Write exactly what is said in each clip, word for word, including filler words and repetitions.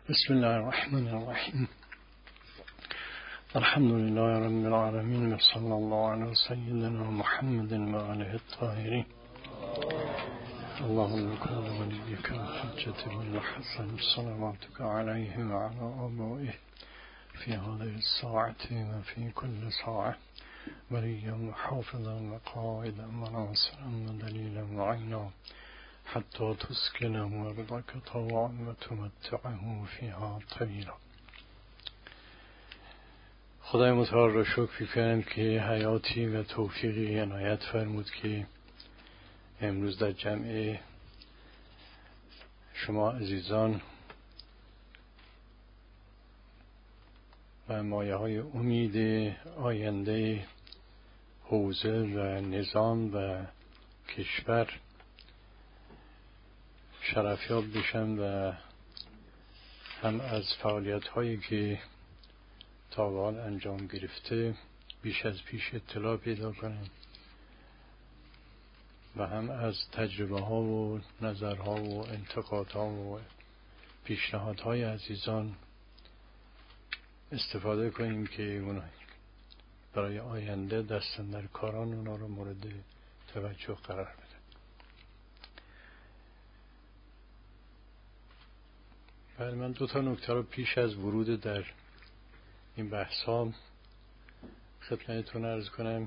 بسم الله الرحمن الرحیم. الحمد لله رب العالمین و صلی الله علی سیدنا محمد و آله الطاهرین. اللهم کن ولیک الحجة بن الحسن صلواتک علیه و علی آبائه فی هذه الساعة و فی کل ساعة ولیا و حافظا و قائدا و ناصرا و دلیلا و عینا حتی تسکنه ارضک طوعا و تمتعه فیها طویلا. خدای متعال را شکر می‌کنم که حیاتی و توفیقی عنایت فرمود که امروز در جمع شما عزیزان و مایه های امید آینده حوزه و نظام و کشور شرفیاب بشم و هم از فعالیت هایی که تا به حال انجام گرفته بیش از پیش اطلاع پیدا کنم و هم از تجربه ها و نظرها و انتقادها و پیشنهادهای عزیزان استفاده کنیم که اونا برای آینده دست در کاران اونا رو مورد توجه قرار بده. بله، من دو تا نکته رو پیش از ورود در این بحثا خدمتتون عرض کنم.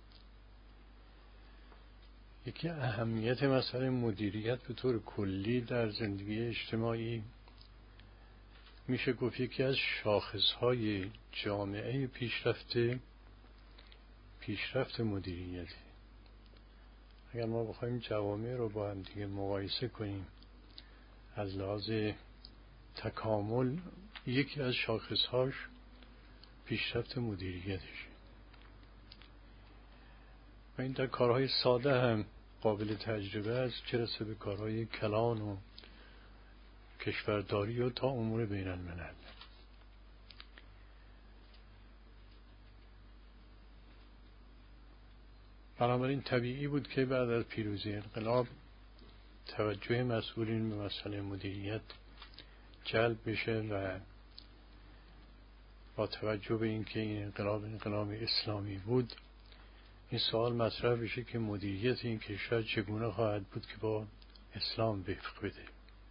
یکی اهمیت مسئله مدیریت به طور کلی در زندگی اجتماعی میشه گفت یکی از شاخصهای جامعه پیشرفته پیشرفت مدیریتی. اگر ما بخوایم جوامع رو با هم دیگه مقایسه کنیم از لحاظ تکامل، یکی از شاخصهاش پیشرفت مدیریتش و این در کارهای ساده هم قابل تجربه است، چه رسه به کارهای کلان و کشورداری و تا امور بین الملل. بنابراین طبیعی بود که بعد از پیروزی انقلاب توجه مسئولین به مسئله مدیریت جلب بشه و با توجه به اینکه این انقلاب انقلاب اسلامی بود، این سوال مطرح بشه که مدیریت این کشور چگونه خواهد بود که با اسلام وفق بده.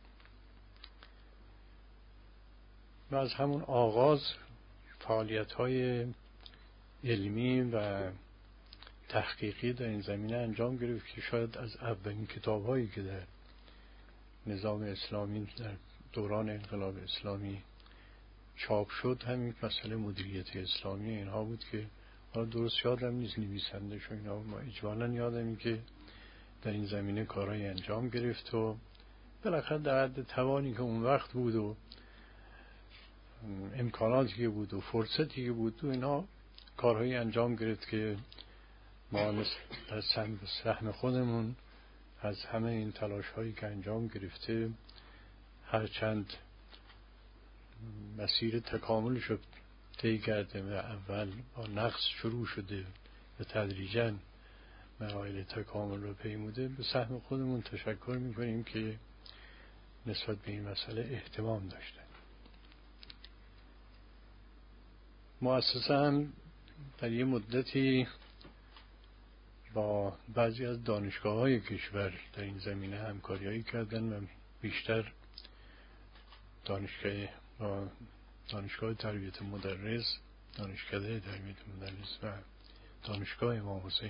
و از همون آغاز فعالیت‌های علمی و تحقیقی در این زمینه انجام گرفت که شاید از اولین کتاب‌هایی که در نظام اسلامی در دوران انقلاب اسلامی چاپ شد همین مسئله مدیریت اسلامی اینها بود که حالا درست یادم نیست نویسندش و اینا، ما اجمالاً یادم این که در این زمینه کارهای انجام گرفت و بالاخره در حد توانی که اون وقت بود و امکاناتی که بود و فرصتی که بود و اینا کارهایی انجام گرفت که ما در سهم خودمون از همه این تلاش هایی که انجام گرفته هرچند مسیر تکامل شد طی کرده و اول با نقص شروع شده و تدریجاً مراحل تکامل رو پیموده، به سهم خودمون تشکر میکنیم که نسبت به این مسئله اهتمام داشتن. مؤسسه هم در یه مدتی با بعضی از دانشگاه‌های کشور در این زمینه همکاری‌هایی کردن و بیشتر دانشگاه با دانشگاه تربیت مدرس، دانشکده تربیت مدرس و دانشگاه امام حسین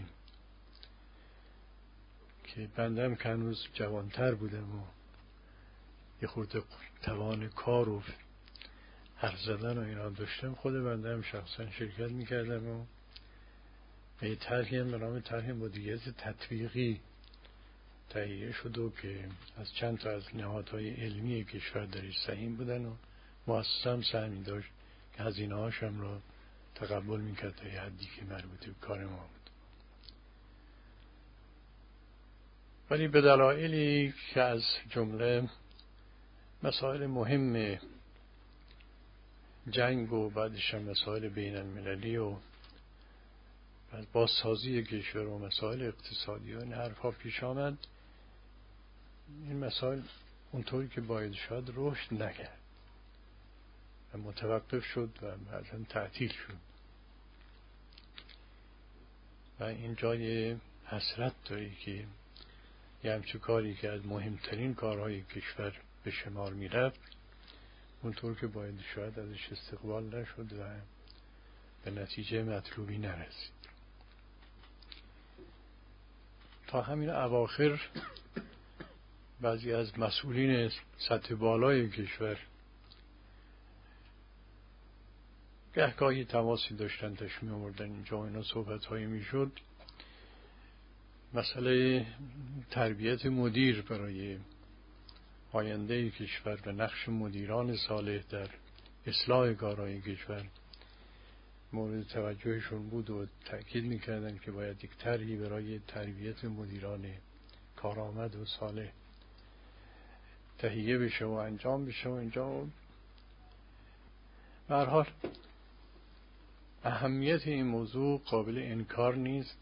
که بنده هم که هنوز جوانتر بودم و یه خورده توان کار و حرف زدن و اینا داشتم، خود بنده هم شخصا شرکت میکردم و به طرحی هم به نام طرح مدیریت تطبیقی تهیه شد و که از چند تا از نهادهای علمی کشور درش سهیم بودن و مؤسسه هم سهمی داشت که هزینه هاشم را تقبل میکرد تا یه حدی که مربوط به کار ما بود. ولی به دلایلی که از جمله مسائل مهم جنگ و بعدش هم مسائل بین المللی و بازسازی کشور و مسائل اقتصادی و این حرفا پیش آمد، این مسائل اونطوری که باید شاید رشد نکرد. متوقف شد و بعداً تعطیل شد و این جای حسرت داره که یه همچه کاری که از مهمترین کارهای کشور به شمار می رفت اونطور که باید شاید ازش استقبال نشد و به نتیجه مطلوبی نرسید. تا همین اواخر بعضی از مسئولین سطح بالای کشور گهگاهی تماسی داشتن تشمیه آوردن اینجا و اینا صحبت هایی می شد. مسئله تربیت مدیر برای آینده کشور و نقش مدیران صالح در اصلاح کارهای کشور مورد توجهشون بود و تأکید میکردن که باید یک طرحی برای تربیت مدیران کارآمد و صالح تهیه بشه و انجام بشه و اینجا به هر حال اهمیت این موضوع قابل انکار نیست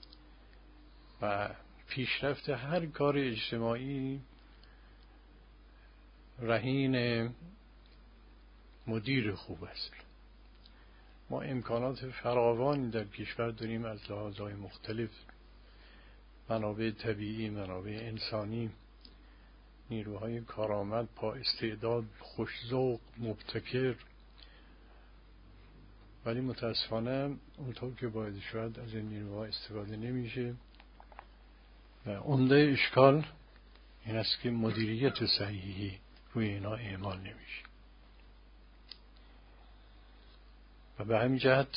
و پیشرفت هر کار اجتماعی رهین مدیر خوب است. ما امکانات فراوانی در کشور داریم از لحاظهای مختلف، منابع طبیعی، منابع انسانی، نیروهای کارآمد، با استعداد، خوش‌ذوق، مبتکر، ولی متاسفانه اونطور که باید شاید از این نیروها استفاده نمیشه و عمده اشکال این است که مدیریت صحیحی روی اینا اعمال نمیشه و به همین جهت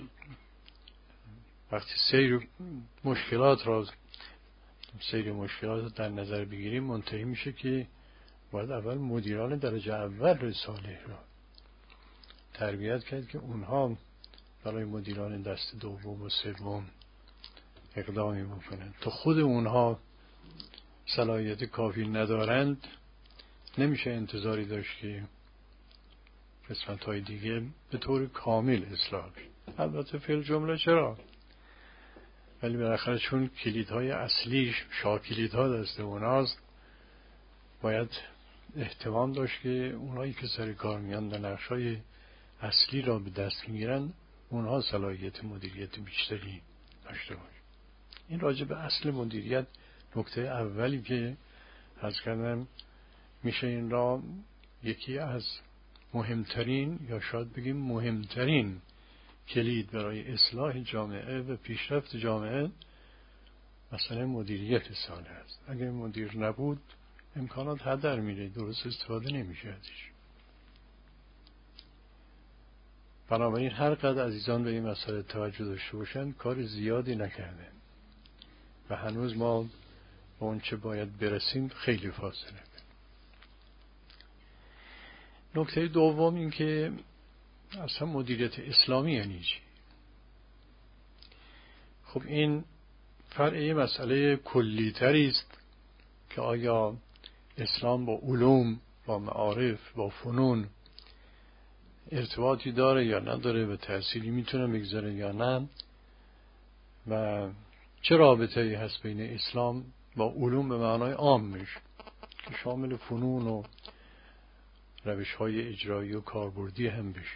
وقتی سیر مشکلات را سیر مشکلات در نظر بگیریم منتهی میشه که باید اول مدیران درجه اول صالح را تربیت کرد که اونها برای مدیران دست دوم و سوم اقدامی بکنند. تا خود اونها صلاحیت کافی ندارند نمیشه انتظاری داشت که قسمت های دیگه به طور کامل اصلاح بشه. البته فی الجمله چرا؟ ولی بالاخره چون کلیدهای اصلیش شاکلیدها دست اوناست باید احتمام داشت که اونایی که سر کار میان و نقشای اصلی را به دست میگیرن اونها صلاحیت مدیریت بیشتری داشته باشه. این راجع به اصل مدیریت نکته اولی که عرض کردم میشه این را یکی از مهمترین یا شاید بگیم مهمترین کلید برای اصلاح جامعه و پیشرفت جامعه مثلا مدیریت صالح است. اگر مدیر نبود امکانات هدر میره، درست استفاده نمیشه ازش. بنابراین هر قدر عزیزان به این مسئله توجه داشته باشن کار زیادی نکردن و هنوز ما به اون چه باید برسیم خیلی فاصله. نکته دوم این که اصلا مدیریت اسلامی یعنی چی؟ خب این فرع مسئله کلی تری است که آیا اسلام با علوم، با معارف، با فنون ارتباطی داره یا نداره و تأثیری میتونه بگذاره یا نه و چه رابطه‌ای هست بین اسلام با علوم به معنای عامش که شامل فنون و روش‌های اجرایی و کاربردی هم بشه.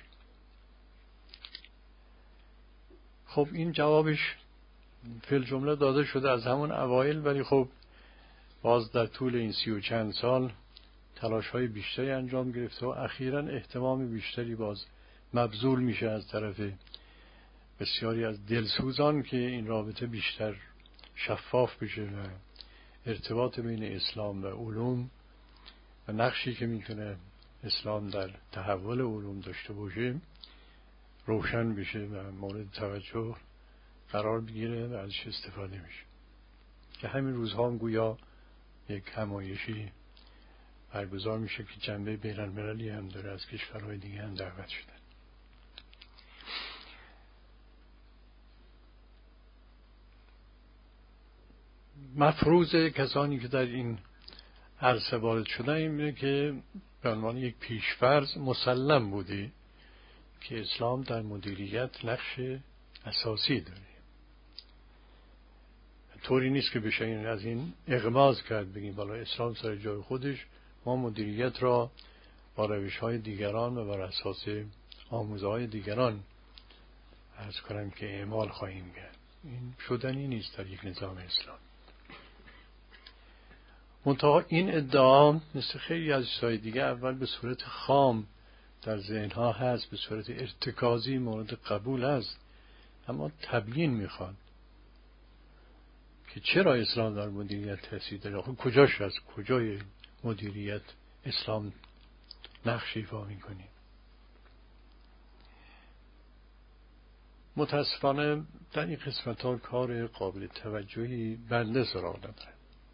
خب این جوابش فی الجمله داده شده از همون اوایل، ولی خب باز در طول این سی و چند سال تلاش‌های بیشتری انجام گرفته و اخیراً اهتمام بیشتری باز مبذول میشه از طرف بسیاری از دلسوزان که این رابطه بیشتر شفاف بشه و ارتباط بین اسلام و علوم و نقشی که میتونه اسلام در تحول علوم داشته باشه روشن بشه و مورد توجه قرار بگیره و ازش استفاده میشه. که همین روزها هم گویا یک همایشی برگزار میشه که جنبه بین‌المللی هم داره، از کشورهای دیگه هم دعوت شدن. مفروض کسانی که در این عرصه وارد شدن اینه که به عنوان یک پیشفرض مسلم بوده که اسلام در مدیریت نقش اساسی داره. طوری نیست که بشه این از این اغماض کرد بگیم بالا اسلام سر جای خودش، ما مدیریت را با روش های دیگران و بر اساس آموزه های دیگران عرض کنم که اعمال خواهیم کرد. این شدنی نیست در یک نظام اسلام. منتها این ادعا مثل خیلی از چیزهای دیگه اول به صورت خام در ذهنها هست، به صورت ارتکازی مورد قبول هست، اما تبیین میخواد که چرا اسلام در مدیریت تأثیر داره. خب کجاش هست؟ کجای مدیریت اسلام نقش ایفا میکنه؟ متاسفانه در این قسمت ها کار قابل توجهی بنده سراغ نداره.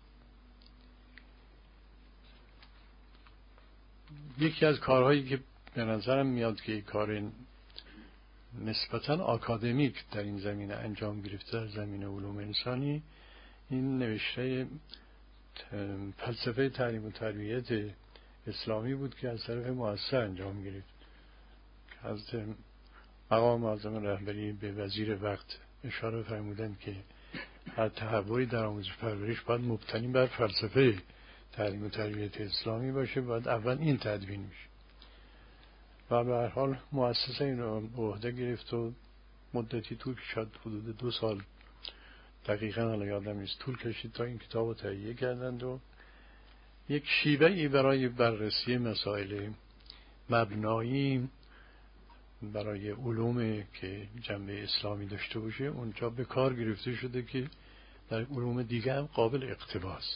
یکی از کارهایی که به نظرم میاد که کار نسبتاً آکادمیک در این زمینه انجام گرفته در زمینه علوم انسانی، این نوشته فلسفه تعلیم و تربیت اسلامی بود که از طرف مؤسسه انجام گرفت که از مقام معظم رهبری به وزیر وقت اشاره فرمودند که هر تحولی در آموزش پرورش باید مبتنی بر فلسفه تعلیم و تربیت اسلامی باشه، باید اول این تدوین میشه و به هر حال مؤسسه این رو به عهده گرفت و مدتی طول کشید، حدود دو سال دقیقاً حالا یادم نیست طول کشید تا این کتاب رو تهیه کردند و یک شیوه‌ای برای بررسی مسائل مبنایی برای علوم که جنبه اسلامی داشته باشه اونجا به کار گرفته شده که در علوم دیگه هم قابل اقتباس.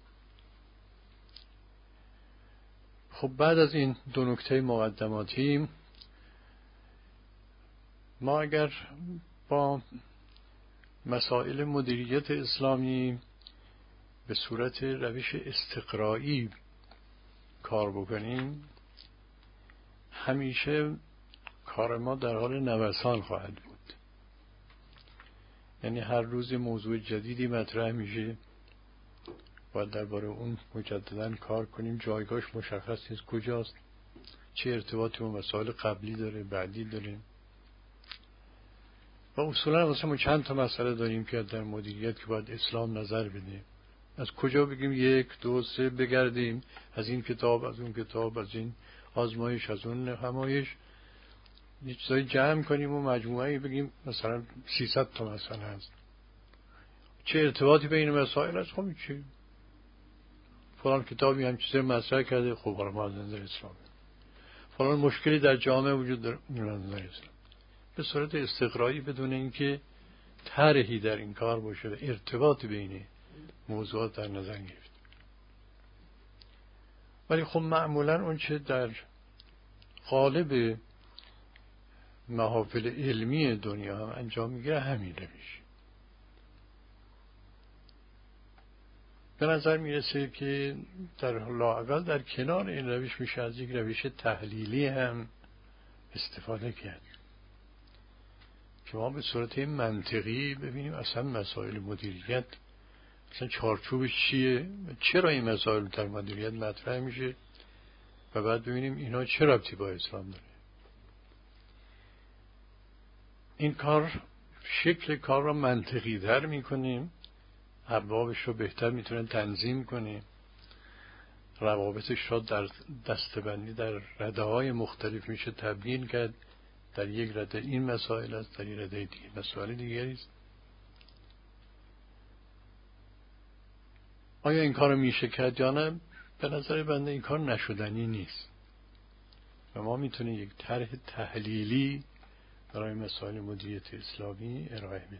خب بعد از این دو نکته مقدماتی، ما اگر با مسائل مدیریت اسلامی به صورت روش استقرایی کار بکنیم، همیشه کار ما در حال نوسان خواهد بود. یعنی هر روز موضوع جدیدی مطرح میشه، باید درباره اون مجددا کار کنیم، جایگاهش مشخص نیست کجاست، چه ارتباطی با مسائل قبلی داره، بعدی داره. و اصولا واسه ما چند تا مسئله داریم که در مدیریت که باید اسلام نظر بده. از کجا بگیم یک دو سه بگردیم، از این کتاب از اون کتاب، از این آزمایش از اون همایش، یه چیزایی جمع کنیم و مجموعه‌ای بگیم مثلا سیصد تا مسئله هست. چه ارتباطی بین مسائل هست؟ خب چی؟ فلان کتابی هم چیزی مطرح کرده، خب حالا ما از نظر اسلام. فلان مشکلی در جامعه وجود داره، اون از نظر اسلام. به صورت استقرایی بدون اینکه طرحی در این کار باشه و ارتباطی بین موضوعات در نظر گرفت. ولی خب معمولا اون چه در قالب محافل علمی دنیا هم انجام میگیره همین روش. به نظر میرسه که در لااقل در کنار این روش میشه از یک روش تحلیلی هم استفاده کرد که ما به صورت منطقی ببینیم اصلا مسائل مدیریت اصلا چارچوبش چیه، چرا این مسائل در مدیریت مطرح میشه و بعد ببینیم اینا چه ربطی با اسلام داره. این کار شکل کار را منطقی در میکنیم، ابوابش رو بهتر میتونن تنظیم کنیم، روابطش را در دستبندی در رده های مختلف میشه تبیین کرد. در یک رده این مسائل است، در یک رده دیگه مسائل دیگری است. آیا این کار میشه کرد یا نه؟ به نظر بنده این کار نشدنی نیست و ما میتونیم یک طرح تحلیلی برای مسائل مدیریت اسلامی ارائه بدیم.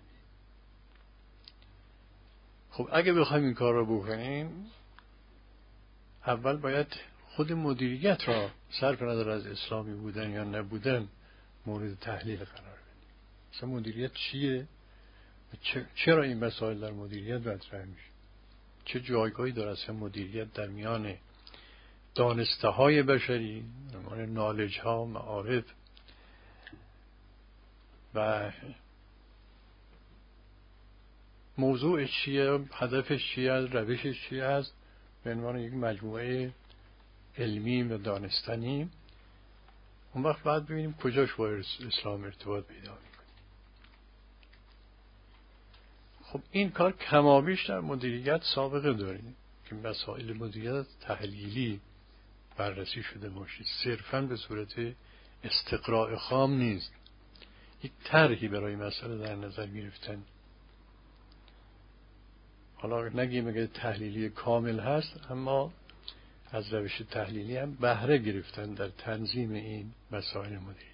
خب اگه بخوایم این کار رو بکنیم، اول باید خود مدیریت را صرف نظر از اسلامی بودن یا نبودن مورد تحلیل قرار بدیم. مثلا مدیریت چیه؟ چرا این مسائل در مدیریت مطرح میشه؟ چه جایگاهی داره اصلا مدیریت در میان دانسته های بشری، در میان نالج ها، معارف و موضوعش چیه، هدفش چیه، روشش چیه است به عنوان یک مجموعه علمی و دانستنی. اون وقت بعد ببینیم کجاش با اسلام ارتباط پیدا میکنه. خب این کار کمابیش در مدیریت سابقه داریم که مسائل مدیریت تحلیلی بررسی شده باشید، صرفاً به صورت استقراء خام نیست، یک طرحی برای مسئله در نظر گرفتن. حالا نگیم اگه تحلیلی کامل هست، اما از روش تحلیلی هم بهره گرفتن در تنظیم این مسائل مدیریت.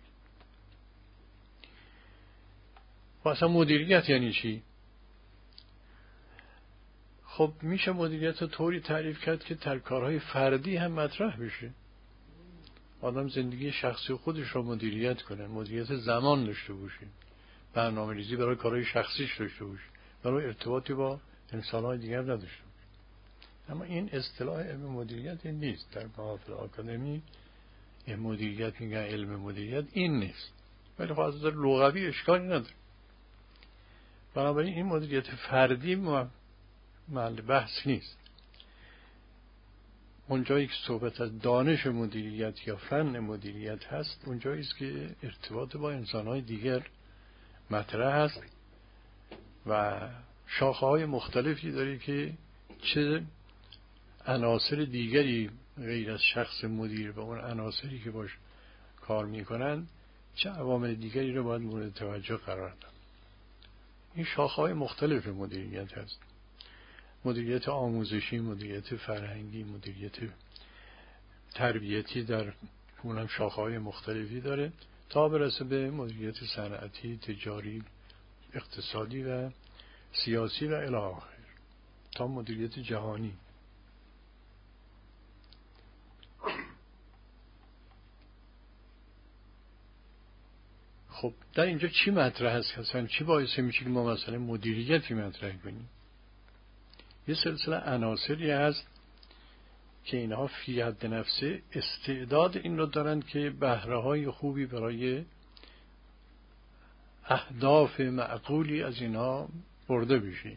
و اصلا مدیریت یعنی چی؟ خب میشه مدیریت رو طوری تعریف کرد که در کارهای فردی هم مطرح بشه. آدم زندگی شخصی خودش رو مدیریت کنه، مدیریت زمان داشته باشه، برنامه ریزی برای کارهای شخصیش داشته باشه، برای ارتباطی با انسان‌های دیگر نداشته باشه. اما این اصطلاح علم مدیریت این نیست. در محافل آکادمی مدیریت میگن علم مدیریت این نیست، ولی خب از نظر لغوی اشکالی نداره. بنابراین این مدیریت فردی محل بحث نیست. اونجایی که صحبت از دانش مدیریت یا فن مدیریت هست، اونجایی است که ارتباط با انسان‌های دیگر مطرح هست و شاخه‌های مختلفی داره که چه عناصر دیگری غیر از شخص مدیر و اون عناصری که باش کار میکنن چه عوامل دیگری رو باید مورد توجه قرار داد. این شاخه‌های مختلف مدیریت هست: مدیریت آموزشی، مدیریت فرهنگی، مدیریت تربیتی، در اونم شاخه‌های مختلفی داره تا برسه به مدیریت صنعتی، تجاری، اقتصادی و سیاسی و الی آخر تا مدیریت جهانی. خب در اینجا چی مطرح هست؟ اصلا چی باعث میشه که ما مثلا مدیریتی مطرح کنیم؟ یه سلسله عناصری هست که اینها فی حد نفسه استعداد این رو دارن که بهره‌های خوبی برای اهداف معقولی از اینها برده بشه،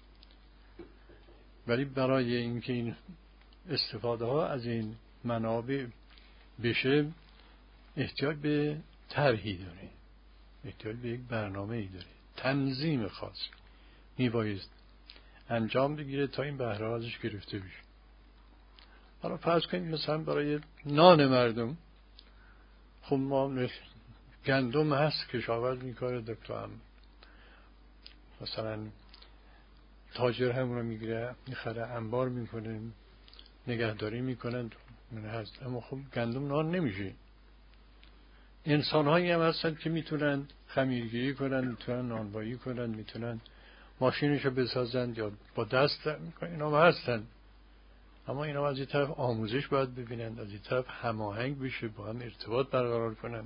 ولی برای اینکه این استفاده ها از این منابع بشه احتیاج به طرحی داره، احتیاج به یک برنامه‌ای داره، تنظیم خاص میبایست انجام بگیره تا این بهره ازش گرفته بشه. حالا فرض کنید مثلا برای نان مردم، خب ما گندم هست، کشاورز میکاره، دکتر هم مثلا تاجر همون رو میگیره میخره انبار میکنه نگهداری میکنن من هست، اما خب گندم نان نمیشه. انسان هایی هم هستن که میتونن خمیرگیری کنن، میتونن نانبایی کنن، میتونن ماشینشو بسازن یا با دست میکنن، اینا هم هستن. اما اینا از این طرف آموزش باید ببینن، از این طرف هماهنگ بشه، با هم ارتباط برقرار کنن.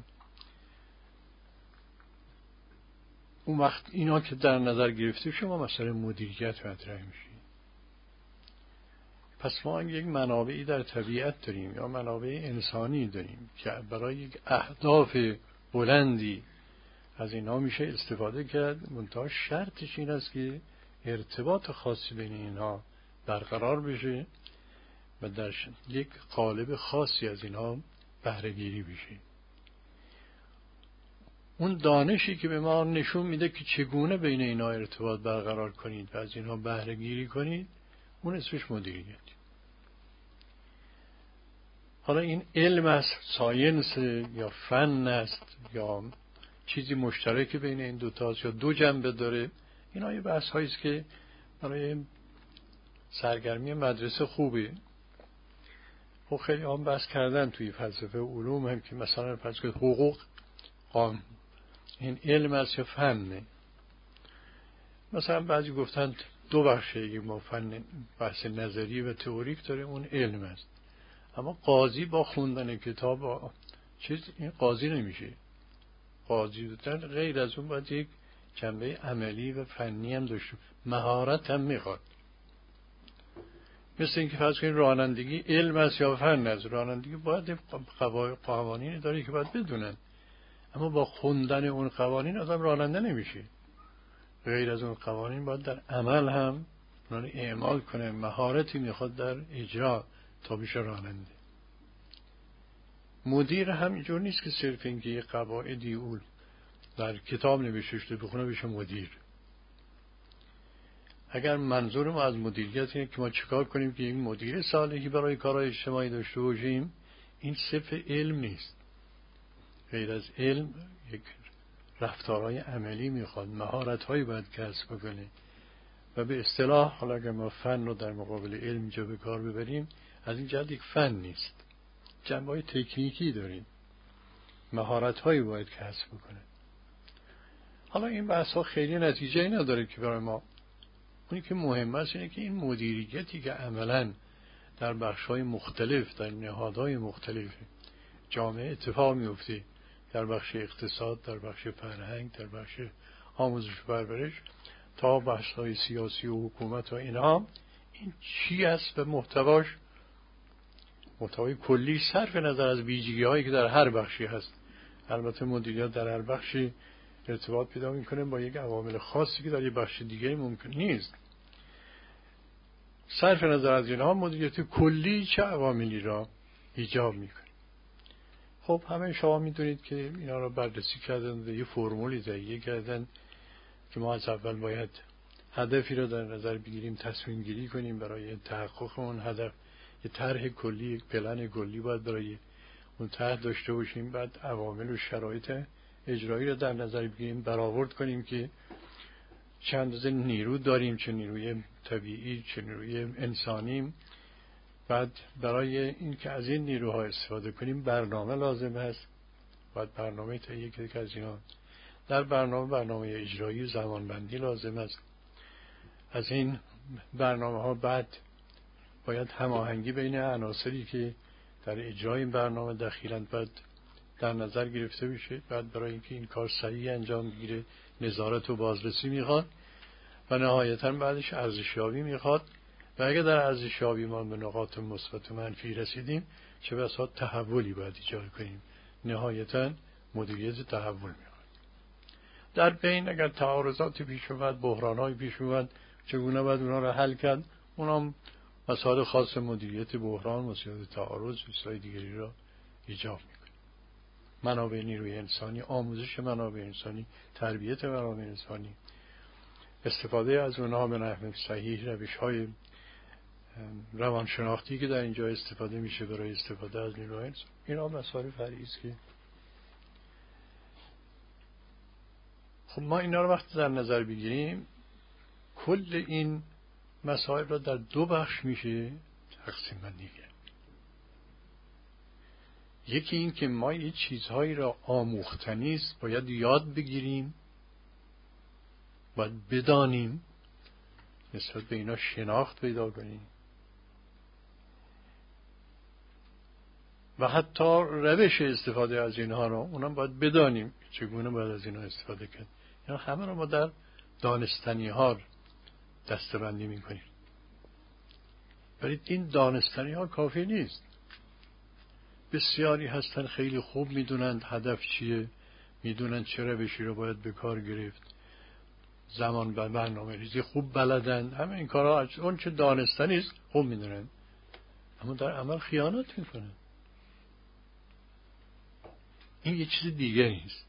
اون وقت اینا که در نظر گرفته شما مسئله مدیریت مطرح میشه. پس ما یک منابعی در طبیعت داریم یا منابع انسانی داریم که برای یک اهداف بلندی از اینا میشه استفاده کرد. منتها شرطش این است که ارتباط خاصی بین اینا برقرار بشه و در یک قالب خاصی از اینا بهره گیری بشه. اون دانشی که به ما نشون میده که چگونه بین اینا ارتباط برقرار کنید و از اینا بهره گیری کنید، اون اسمش مدیریت. حالا این علم است، ساینس یا فن است یا چیزی مشترک بین این دو تاست یا دو جنبه داره، اینا یه بحث هایی است که برای سرگرمی مدرسه خوبه. خب خیلی هم بحث کردن توی فلسفه علوم هم که مثلا فلسفه حقوق قانون این علم است یا فنه. مثلا بعضی گفتن دو بخشه، یک ما فن بحث نظری و تئوریک داره، اون علم است. اما قاضی با خوندن کتاب با چیز این قاضی نمیشه. قاضی بودن غیر از اون باید یک جنبه عملی و فنی هم داشته، مهارت هم میخواد. مثل اینکه فرض کنید رانندگی علم است یا فن است. رانندگی باید قوانینی داره که باید بدونن، اما با خوندن اون قوانین آدم راننده نمیشه. غیر از اون قوانین باید در عمل هم اون رو اعمال کنه، مهارتی میخواد در اجرا تا بشه راننده. مدیر هم اینجور نیست که صرف اینکه یه قواعدی اون در کتاب نوشته شده بخونه بشه مدیر. اگر منظور ما از مدیریت اینه که ما چیکار کنیم که یک مدیر صالحی برای کارهای اجتماعی داشته باشیم، این صرف علم نیست. غیر از علم یک رفتارهای عملی میخواد، مهارت‌هایی باید کسب بکنه و به اصطلاح حالا اگر ما فن رو در مقابل علم اینجا به کار ببریم، از این جهت یک فن نیست، جنبه‌های تکنیکی داریم، مهارت‌هایی باید کسب بکنه. حالا این بحث‌ها خیلی نتیجه نداره که برای ما. اونی که مهم است اینه که این مدیریتی که عملاً در بخش‌های مختلف، در نهادهای مختلف جامعه اتفاق میفته، در بخش اقتصاد، در بخش فرهنگ، در بخش آموزش و پرورش تا بخش‌های سیاسی و حکومت و اینها، این چی است و محتواش، محتوای کلی صرف نظر از ویژگی‌هایی که در هر بخشی هست. البته مدیریت در هر بخشی ارتباط پیدا می‌کنه با یک عوامل خاصی که در یک بخش دیگه ممکن نیست. صرف نظر از اینها مدیریت کلی چه عواملی را ایجاب می‌کنه. خب همه شما می‌دونید که اینا را بررسی کردن و یه فرمولی تهیه کردن که ما از اول باید هدفی را در نظر بگیریم، تصمیم گیری کنیم برای تحقق اون هدف، یه طرح کلی، یک پلن کلی باید برای اون طرح داشته باشیم. بعد عوامل و شرایط اجرایی را در نظر بگیریم، برآورد کنیم که چه اندازه نیرو داریم، چه نیروی طبیعی، چه نیروی انسانی. بعد برای این که از این نیروها استفاده کنیم برنامه لازم هست، باید برنامه تهیه کنیم که از اینا در برنامه برنامه اجرایی زمانبندی لازم است. از این برنامه ها بعد باید هماهنگی بین عناصری که در اجرای این برنامه دخیلند باید در نظر گرفته بشه. بعد برای اینکه این کار صحیح انجام بگیره نظارت و بازرسی میخواد و نهایتاً بعدش ارزشیابی میخواد و اگر در ارزشیابی ما به نقاط مثبت و منفی رسیدیم چه بسا تحولی باید ایجاد کنیم. نهایتاً مدیریت تحول میخواد. در بین اگر تعارضاتی پیش اومد، بحران‌های پیش اومد، چگونه باید اونا رو حل کرد؟ اونام مسائل خاص مدیریت بحران، مسائل تعارض، مسائل دیگری را ایجاب میکنه. منابع نیروی انسانی، آموزش منابع انسانی، تربیت منابع انسانی، استفاده از اونها به نحو صحیح، روش‌های روانشناختی که در اینجا استفاده میشه برای استفاده از نیروی انسانی، اینا مسائل فرعی است که خب ما اینا رو وقتی در نظر بگیریم کل این مسائل را در دو بخش میشه تقسیم بندی کرد. یکی این که ما یه چیزهایی را آموختنی است باید یاد بگیریم، باید بدانیم، نسبت به اینا شناخت پیدا کنیم و حتی روش استفاده از اینها را اونم باید بدانیم چگونه باید از اینها استفاده کرد. اینا همه را ما در دانستنی ها دسته‌بندی میکنیم. ولی این دانستنی ها کافی نیست. بسیاری هستن خیلی خوب میدونند هدف چیه، میدونند چه روشی رو باید به کار گرفت، زمان و برنامه ریزی خوب بلدند، همه این کارها اون چه دانستنی است خوب میدونند، اما در عمل خیانت میکنند. این یه چیز دیگه نیست.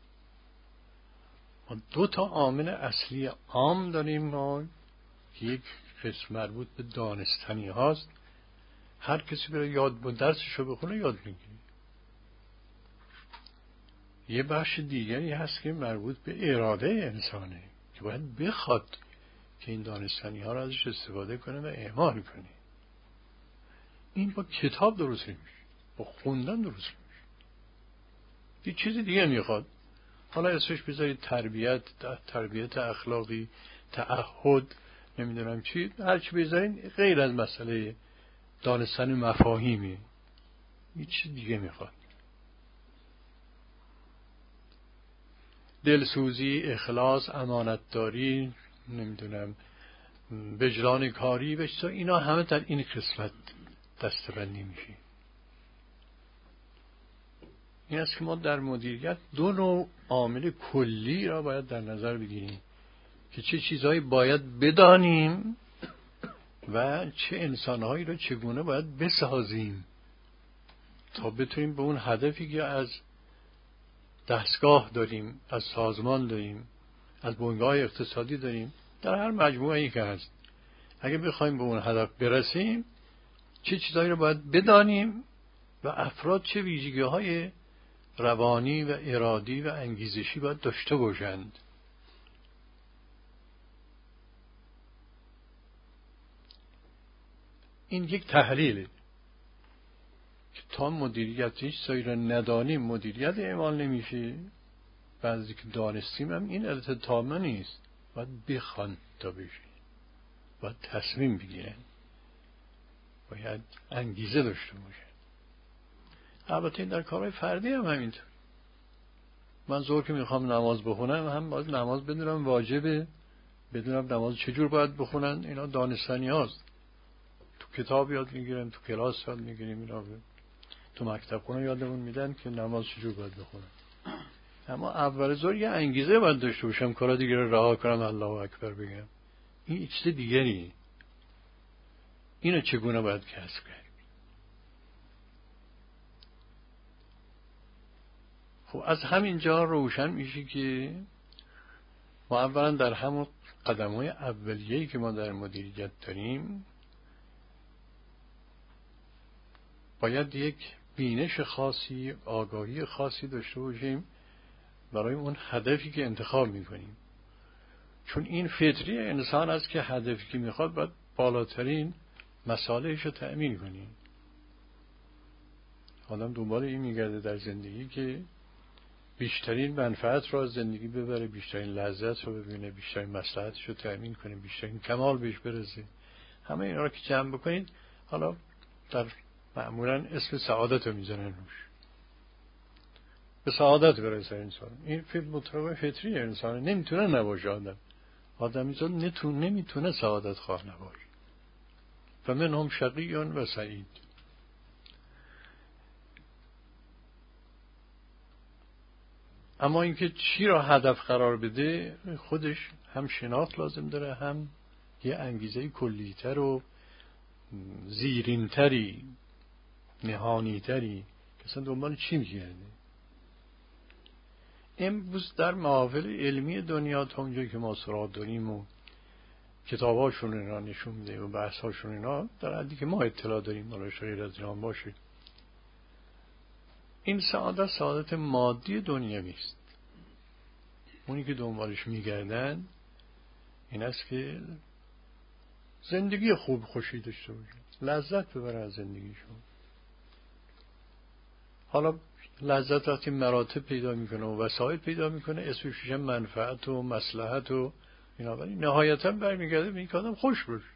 ما دو تا عامل اصلی عام داریم ما که یک قسم مربوط به دانستنی هاست. هر کسی بره یاد بود درسش رو بخونه یاد میگیره. یه بخش دیگری هست که مربوط به اراده انسانه که باید بخواد که این دانستنی ها رو ازش استفاده کنه و اعمال کنه. این با کتاب درست نمیشه، با خوندن درست نمیشه. یه چیز دیگه میخواد. حالا اسمش بذارید تربیت، تربیت اخلاقی، تعهد، نمیدونم چی، هر چی بذارین غیر از مسئله دانستن مفاهیمی، یه چیز دیگه میخواد. دلسوزی، اخلاص، امانتداری، نمیدونم وجدان کاری، بچه اینا همه در این قسمت دسته‌بندی میشه. این است که ما در مدیریت دو نوع عامل کلی را باید در نظر بگیریم که چه چیزهایی باید بدانیم و چه انسانهایی را چگونه باید بسازیم تا بتونیم به اون هدفی که از دستگاه داریم، از سازمان داریم، از بنگاه اقتصادی داریم، در هر مجموعه‌ای که هست، اگه بخوایم به اون هدف برسیم چه چیزهایی رو باید بدانیم و افراد چه ویژگی های روانی و ارادی و انگیزشی باید داشته باشند. این یک تحلیله که تا مدیریت هیچ سایی را ندانیم مدیریت اعمال نمیشه. بعضی که دانستیم هم این البته تامه نیست، باید بخوان تا بشه، باید تصمیم بگیرن، باید انگیزه داشته باشن. البته این در کارهای فردی هم همینطور. من ظهر که میخوام نماز بخونم هم باید نماز بدونم واجبه، بدونم نماز چجور باید بخونن. اینا دانستنی هاست، تو کتاب یاد میگیرن، تو کلاس یاد میگیریم، اینا تو مکتب خونه یادمون میدن که نماز چجور باید بخونن. اما اول ظهر یه انگیزه باید داشته باشم کارا دیگه رو رها کنم، الله اکبر بگم. این چیز دیگری. اینو چگونه باید کسب کرد؟ خب از همین جا روشن میشه که ما اولا در همون قدم‌های اولیه‌ای که ما در مدیریت داریم باید یک بینش خاصی، آگاهی خاصی داشته باشیم برای اون هدفی که انتخاب میکنیم. چون این فطری انسان است که هدفی که میخواد باید بالاترین مصالحش رو تأمین کنیم. آدم دنبال این میگرده در زندگی که بیشترین منفعت رو از زندگی ببره، بیشترین لذت رو ببینه، بیشترین مصلحتش رو تأمین کنه، بیشترین کمال بهش برسه. همه اینا رو که جمع بکنید، حالا در معمولا اسم سعادت رو میزنن روش، به سعادت برسه انسان. این فیلم مطابق فطری انسانه، نمیتونه نباشه. آدم آدمیزاد نتون نمیتونه سعادت خواه نباشه. و من هم شقیون و سعید. اما اینکه چی را هدف قرار بده خودش هم شناخت لازم داره، هم یه انگیزه کلیتر و زیرینتری، نهانیتری که اصلا دنبال چی میگرده. امروز در محافل علمی دنیا تا اونجایی که ما سراغ داریم و کتاباشون اینا نشون میده و بحثاشون اینا در حدی که ما اطلاع داریم، حالا غیر از اینا باشه، این سعادت سعادت مادی دنیوی است. اونی که دنبالش میگردن این است که زندگی خوب خوشی داشته باشه، لذت ببره از زندگیشون. حالا لذت وقتی مراتب پیدا میکنه و وسایل پیدا میکنه اسمش میشه منفعت و مصلحت و اینا، ولی نهایتا برمیگرده به اینکه آدم خوش باشه.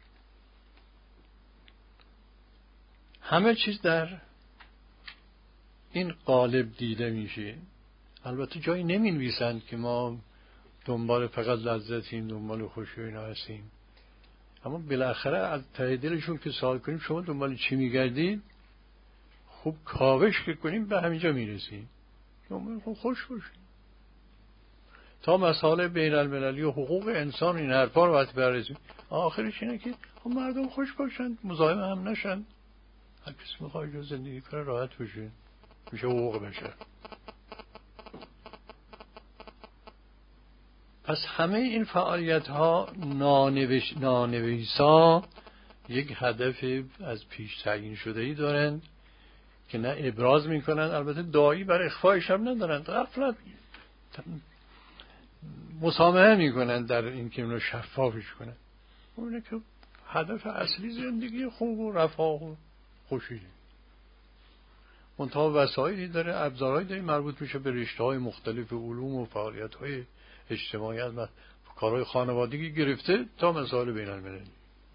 همه چیز در این قالب دیده میشه. البته جایی نمینویسند که ما دنبال فقط لذتیم، دنبال خوشی و اینا هستیم، اما بالاخره از ته دلشون که سوال کنیم شما دنبال چی میگردید، خوب کاوش که کنیم به همینجا میرسیم، خوب خوش باشیم. تا مسائل بین المللی و حقوق انسان این حرفا رو وقتی بررسیم، آخرش اینه که مردم خوش باشن، مزاحم هم نشن، هر کسی میخواد زندگی کنه راحت بشه، میشه حقوق بشه. پس همه این فعالیت ها نانوش... نانویسا یک هدف از پیش تعیین شده ای دارند که نه ابراز میکنن، البته داعی بر اخفایش هم ندارن، غفلت مسامحه میکنن در این که اونو شفافش کنن. اونه که هدف اصلی زندگی خوب و رفاه و خوشیه. منتها وسایلی داره، ابزارهایی داره مربوط میشه به رشته‌های مختلف علوم و فعالیت‌های اجتماعی، از کارهای خانوادگی گرفته تا مسائل بین المللی.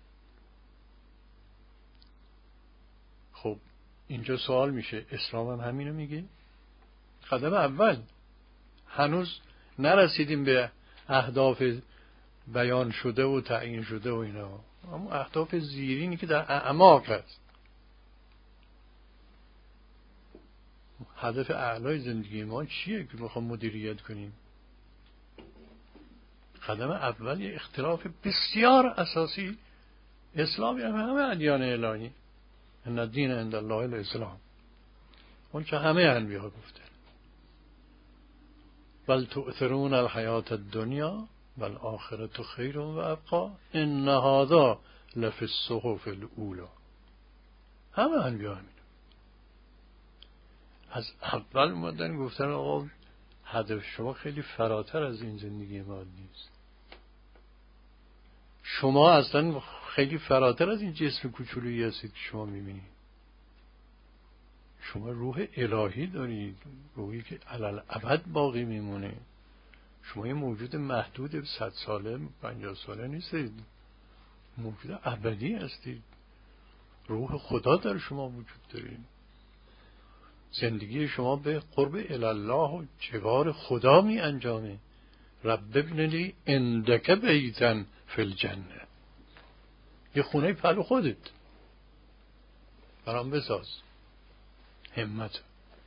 خب اینجا سوال میشه، اسلام هم همینو میگه؟ قدم اول هنوز نرسیدیم به اهداف بیان شده و تعیین شده و اینا، اما اهداف زیرینی که در اعماق هست، هدف اعلای زندگی ما چیه که میخوام مدیریت کنیم. قدم اول یه اختلاف بسیار اساسی، اسلام یعنی همه ادیان الهی، ان الدین عند الله الاسلام، اون که همه انبیا گفته، بل تؤثرون الحیات الدنیا والآخرة خیر و ابقا ان هذا لفی الصحف الاولی. همه انبیا همین. از اول اومدن گفتن آقا هدف شما خیلی فراتر از این زندگی مادی است. شما اصلا خیلی فراتر از این جسم کوچولویی هستید که شما میبینید. شما روح الهی دارید، روحی که علالابد باقی میمونه. شما یه موجود محدود صد ساله پنجاه ساله نیستید، موجود ابدی هستید. روح خدا در شما وجود دارید. زندگی شما به قرب الله و جوار خدا می انجامه. رب ابن لی عندک بیتا فی الجنه، یه خونه پلو خودت برام بساز. همت.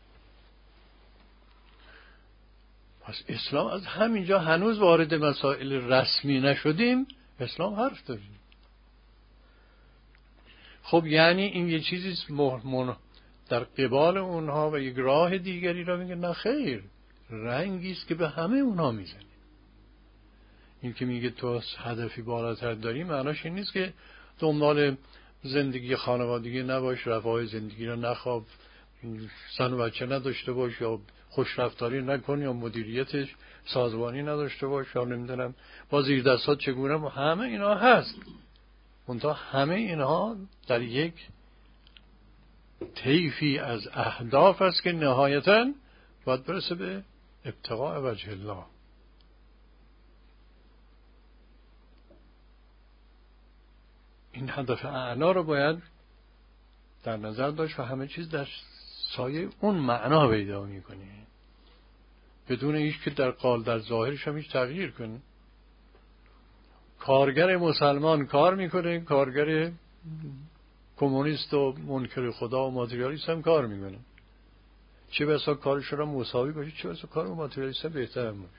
پس اسلام از همینجا هنوز وارد مسائل رسمی نشدیم، اسلام حرف داریم. خب یعنی این یه چیزی در قبال اونها و یک راه دیگری را میگه نه خیر، رنگی است که به همه اونها میزنه. این که میگه تو هدفی بالاتر داری معناش این نیست که دنبال زندگی خانوادگی نباش، رفاه زندگی را نخواب، زن و بچه نداشته باش، یا خوش رفتاری نکن، یا مدیریتش سازمانی نداشته باش، یا نمیدونم با زیر دستات چگونه. همه اینا هست، منتها همه اینها در یک طیفی از اهداف است که نهایتاً باید برسه به ابتغاء وجه الله. این هدف اعلا رو باید در نظر داشت و همه چیز در سایه اون معنا پیدا میکنه، بدون هیچ که در قال در ظاهرش هم هیچ تغییر کنه. کارگر مسلمان کار میکنه، کارگر کمونیست و منکر خدا و ماتریالیست هم کار میکنه. چه بسا کارش را مساوی باشه، چه بسا کار ماتریالیست هم بهتر هم باشه.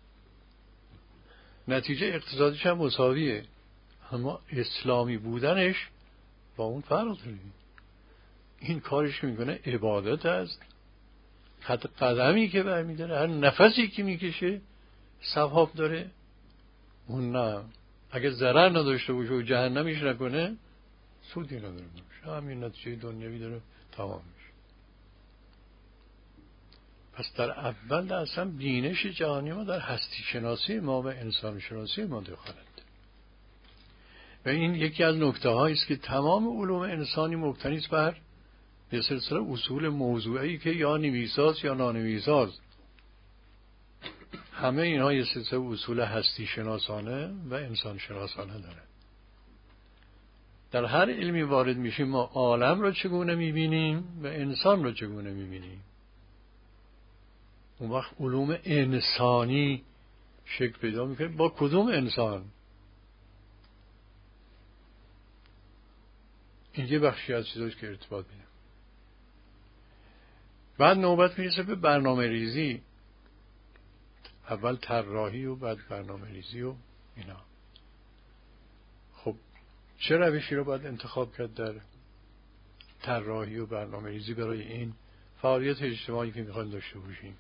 نتیجه اقتصادیش هم مساویه، اما اسلامی بودنش با اون فرق داره. این کارش میکنه عبادت است، خط قدمی که برمیداره، هر نفسی که میکشه ثواب داره. اون نه، اگه ضرر نداشته باشه و جهنمیش نکنه سودی نداره باشه، همین نتیجه دنیوی داره تمام میشه. پس در اول در اصلا بینش جهانی ما در هستی شناسی ما و انسان شناسی ما دخالت. و این یکی از نکته هایی است که تمام علوم انسانی مبتنی است بر یه سلسله اصول موضوعی که یا نویساز یا نانویساز. همه اینها یه سلسله اصول هستی شناسانه و انسان شناسانه داره. در هر علمی وارد میشیم ما عالم رو چگونه میبینیم و انسان رو چگونه میبینیم. اون وقت علوم انسانی شکل پیدا میکنه. با کدوم انسان؟ این یه بخشی از چیزاست که ارتباط میده. بعد نوبت میرسه به برنامه ریزی. اول طراحی و بعد برنامه ریزی و اینا. خب چه روشی رو باید انتخاب کرد در طراحی و برنامه ریزی برای این فعالیت اجتماعی که میخوایم داشته باشیم؟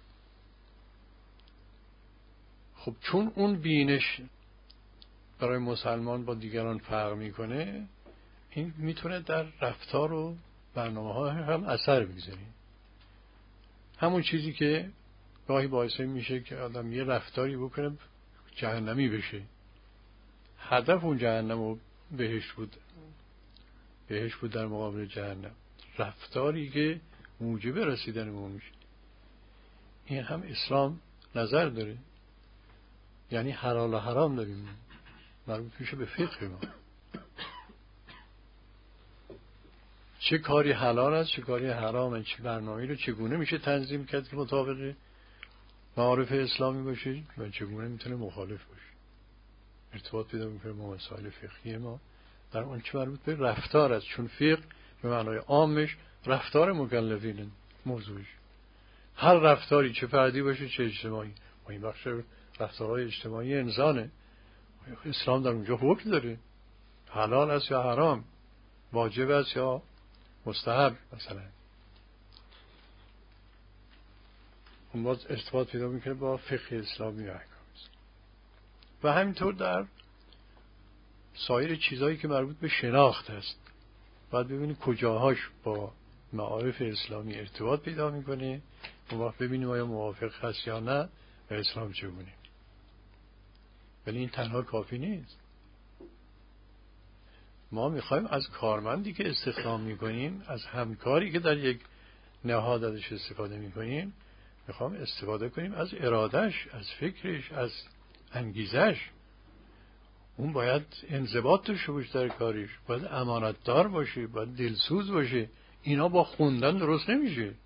خب چون اون بینش برای مسلمان با دیگران فرق میکنه، این میتونه در رفتار و برنامه ها هم اثر بگذاره. همون چیزی که گاهی باعث میشه که آدم یه رفتاری بکنه جهنمی بشه. هدف اون جهنم و بهشت بود، بهشت بود در مقابل جهنم. رفتاری که موجب رسیدن اون میشه. این هم اسلام نظر داره. یعنی حلال و حرام داریم، مربوط میشه به فقه ما. چه کاری حلال است، چه کاری حرامه، چه برنامه‌ای رو چگونه میشه تنظیم کرد که مطابق معارف اسلامی باشه و چگونه میتونه مخالف باشه. ارتباط پیدا میکنه با مسائل فقهی ما در اون چه مربوط به رفتار است، چون فقه به معنای عامش رفتار مکلفین موضوعش. هر رفتاری چه فردی باشه چه اجتماعی، و این بخش رفتارهای اجتماعی انسانه. اسلام در اونجا حکم داره، حلال است یا حرام، واجب است یا مستحب مثلا. اون باز ارتباط پیدا میکنه با فقه اسلامی و احکام. و همینطور در سایر چیزهایی که مربوط به شناخت است، باید ببینید کجاهاش با معارف اسلامی ارتباط پیدا میکنه، اون وقت ببینیم آیا موافق هست یا نه و اسلام چگونه. ولی این تنها کافی نیست. ما میخوایم از کارمندی که استخدام میکنیم، از همکاری که در یک نهاد ازش استفاده میکنیم، میخوام استفاده کنیم از ارادش، از فکرش، از انگیزش. اون باید انضباط داشته باشه در کاریش، باید امانتدار باشه، باید دلسوز باشه. اینا با خوندن درست نمیشه.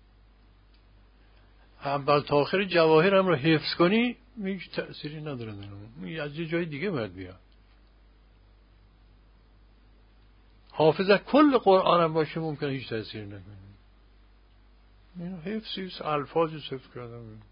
اول تا آخر جواهر هم رو حفظ کنی هیچ تأثیری نداره. از یه جای دیگه باید بیاد. حافظ کل قرآن هم باشه ممکنه هیچ تأثیر نکنه. این حفظی الفاظی حفظ کردم.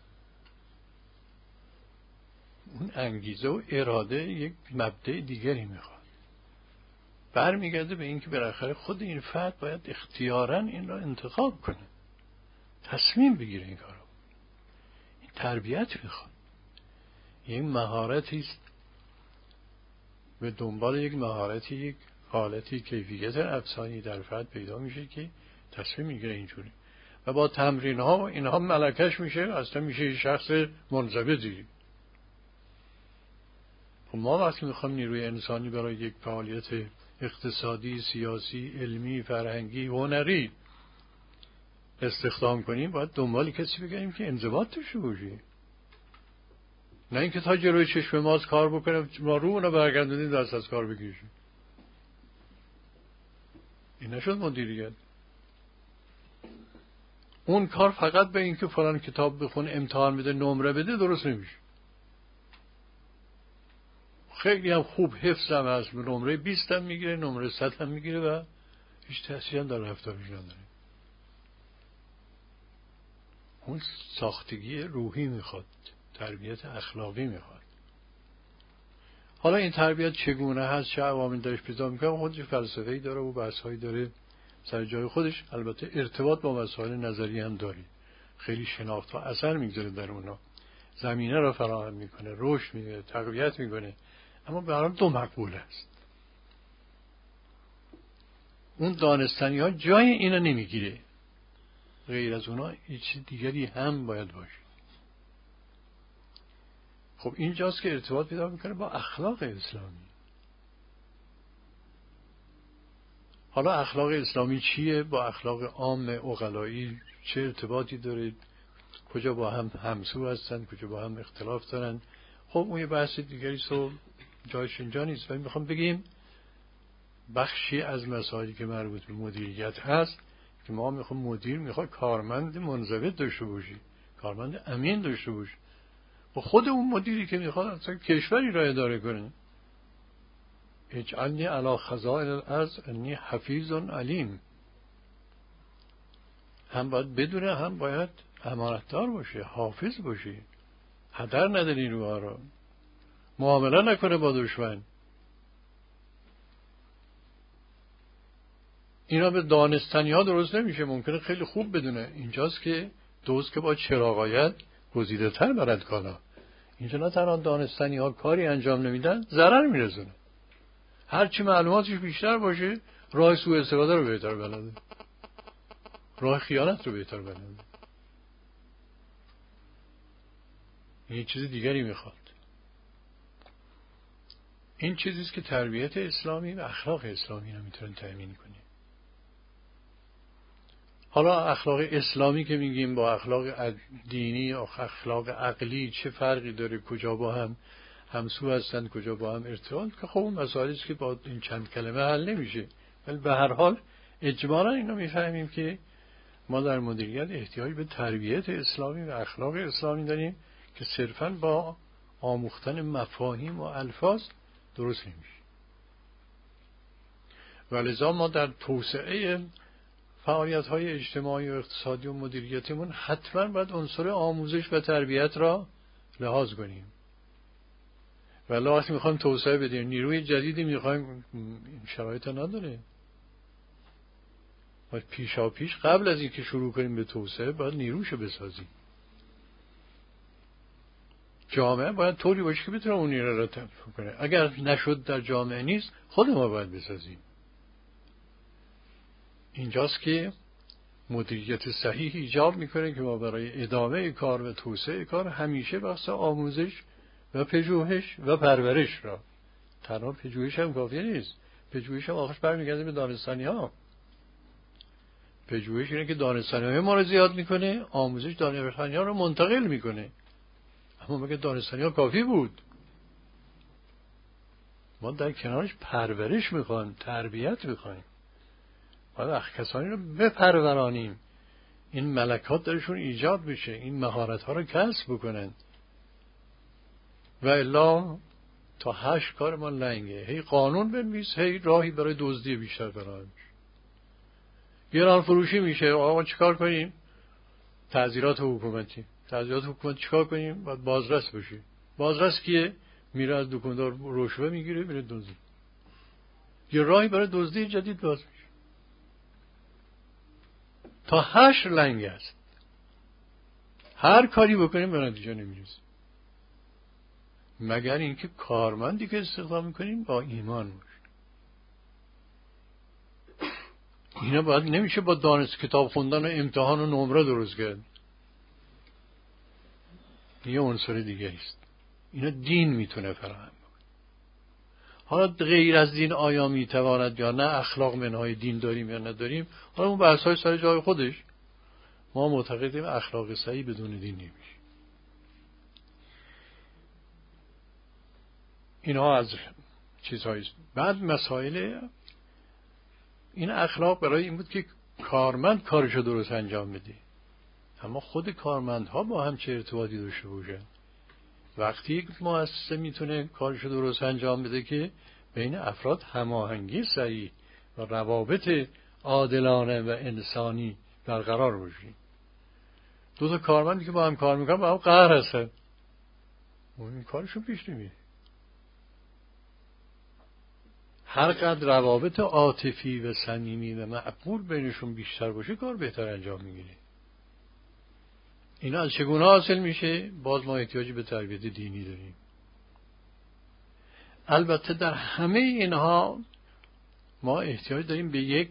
اون انگیزه و اراده یک مبدأ دیگری میخواد. برمیگرده به اینکه بالاخره خود این فرد باید اختیاراً این را انتخاب کنه، تصمیم بگیره این کارو. این تربیت میخواد. این مهارتی است، به دنبال یک مهارتی، یک حالتی کیفیت افسانی در فرد پیدا میشه که تصمیم میگیره اینجوری و با تمرین ها و اینها ملکش میشه، اصلا میشه یک شخص منضبطی. خب ما وقتی میخوام نیروی انسانی برای یک فعالیت اقتصادی، سیاسی، علمی، فرهنگی، هنری استخدام کنیم، باید دنبال کسی بگیریم که انضباط داشته باشه. نه اینکه تا جلوی چشم ماست کار بکنه ما رو اونو برگردونیم دست از کار بکشیم. این نشد مدیریت. اون کار فقط به اینکه فلان کتاب بخونه، امتحان بده، نمره بده درست نمیشه. خیلی هم خوب حفظ هم هست، نمره بیست هم میگیره، نمره صد هم میگیره و هیچ تأثیری هم در رفتارش نداره. اون ساختگی روحی میخواد، تربیت اخلاقی میخواد. حالا این تربیت چگونه هست، چه عوامل درش پیدا میکنه، خودش فلسفه‌ای داره و بحث‌هایی داره سر جای خودش. البته ارتباط با مسائل نظری هم داره، خیلی شناخت و اثر میگذاره در اونا، زمینه را فراهم میکنه، رشد میده، تقویت میکنه. اما به هر حال دو مقبول است. اون دانستنی ها جای اینا نمیگیره، غیر از اونا هیچ دیگری هم باید باشه. خب اینجاست که ارتباط پیدا میکنه با اخلاق اسلامی. حالا اخلاق اسلامی چیه؟ با اخلاق عام عقلایی چه ارتباطی داره؟ کجا با هم همسو هستن، کجا با هم اختلاف دارن؟ خب اون یه بحث دیگری سو جایش اینجا نیست. ولی میخوام بگیم بخشی از مسائلی که مربوط به مدیریت هست که ما میخوام مدیر میخواد کارمند منضبط داشته باشه، کارمند امین داشته باشه. و خود اون مدیری که میخواد اصلا کشوری را اداره کنه، اجعلنی علی خزائن الارض انی حفیظ علیم، هم باید بدونه، هم باید امانتدار باشه، حافظ باشه، هدر نده نیروها را، معامله نکنه با دشمن. اینا به دانستنی ها درست نمیشه. ممکنه خیلی خوب بدونه. اینجاست که دوست که با چراغایت گزیده تر برد کالا. اینجا نه تنها دانستنی ها کاری انجام نمیدن، ضرر میرسونه. هرچی معلوماتش بیشتر باشه راه سوء استفاده رو بهتر بلده، راه خیانت رو بهتر بلده. این چیز دیگری میخواد. این چیزیست که تربیت اسلامی و اخلاق اسلامی رو میتونه تأمین کنه. حالا اخلاق اسلامی که میگیم با اخلاق دینی یا اخلاق عقلی چه فرقی داره؟ کجا با هم همسو هستند، کجا با هم ارتباط؟ که خب اون مسائلی است که با این چند کلمه حل نمیشه. ولی به هر حال اجمالا اینو میفهمیم که ما در مدیریت احتیاج به تربیت اسلامی و اخلاق اسلامی داریم که صرفاً با آموختن مفاهیم و الفاظ درست نمیشه. ولذا ما در توسعه فعالیت‌های اجتماعی و اقتصادی و مدیریتیمون حتما باید عنصر آموزش و تربیت را لحاظ کنیم. ولی وقتی میخوایم توسعه بدیم، نیروی جدیدی میخوایم، این شرایط نداره. باید پیشا پیش قبل از اینکه شروع کنیم به توسعه باید نیروشو بسازیم. جامعه باید طوری باشه که بتونه اون نیرو را تبدیل کنه. اگر نشد در جامعه نیست، خود ما باید بسازیم. اینجاست که مدیریت صحیح ایجاب میکنه که ما برای ادامه کار و توسعه کار همیشه بحث آموزش و پژوهش و پرورش را، تنها پژوهش هم کافی نیست، پژوهش هم آخرش برمیگرده به دانستانی ها. پژوهش اینه که دانستانی های ما رو زیاد میکنه، آموزش دانستانی ها رو منتقل میکنه. اما مگه دانستانی ها کافی بود؟ ما در کنارش پرورش میخوایم، تربیت میخوایم، باید کسانی رو بپرورانیم، این ملکات درشون ایجاد بشه، این مهارت ها رو کسب بکنن. و الا تا هشت کار ما لنگه، هی قانون بنویس، هی راهی برای دزدی بیشتر برای گران فروشی میشه. آقا چیکار کنیم؟ تعزیرات حکومتی. تعزیرات حکومتی چیکار کنیم؟ باید بازرس بشی. بازرس کیه؟ میره از دکاندار رشوه میگیره، میره دزدی. یه راهی برای دزدی جدید باز میشه. تا هشت لنگ است. هر کاری بکنیم به نتیجه نمیرسیم، مگر اینکه کارمندی که استخدام میکنیم با ایمان باشه. اینا باید نمیشه با دانش کتاب خوندن و امتحان و نمره درست کرد. یه عنصر دیگه است. اینا دین میتونه فراهم کنه. حالا غیر از دین آیا میتواند یا نه، اخلاق منهای دین داریم یا نداریم، حالا اون بحث‌های سر جای خودش. ما معتقدیم اخلاق صحیح بدون دین نمیشه. اینها از چیزهایی. بعد مسائل این اخلاق برای این بود که کارمند کارشو درست انجام بده. اما خود کارمندها با هم چه ارتباطی داشته باشن؟ وقتی یک مؤسسه میتونه کارشو درست انجام بده که بین افراد هماهنگی صحیح و روابط عادلانه و انسانی برقرار باشه. دو تا کارمندی که با هم کار میکنن با هم قهر هستن، اون کارشون پیش نمیره. هر قدر روابط عاطفی و صمیمی و معقول بینشون بیشتر باشه، کار بهتر انجام میگیره. اینا از چگونه حاصل میشه؟ باز ما احتیاجی به تربیت دینی داریم. البته در همه اینها ما احتیاج داریم به یک